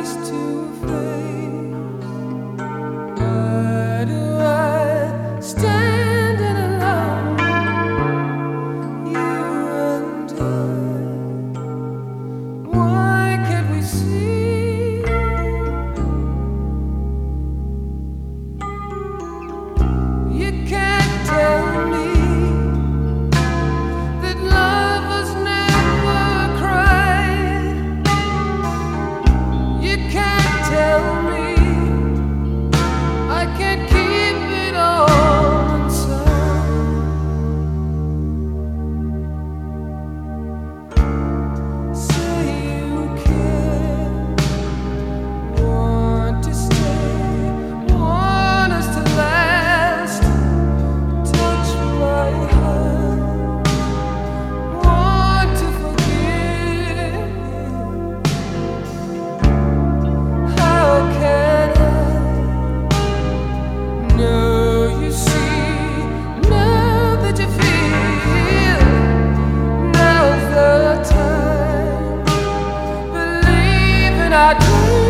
face to face. Why do I standing alone? You and I. Why can't we see? You can't tell me that lovers never cry. You can't tell me I can't keep it all inside. Say you care, want to stay, want us to last. Touch my heart, want to forgive. How can I know you see, now that you feel? Now's the time, believe in our dreams.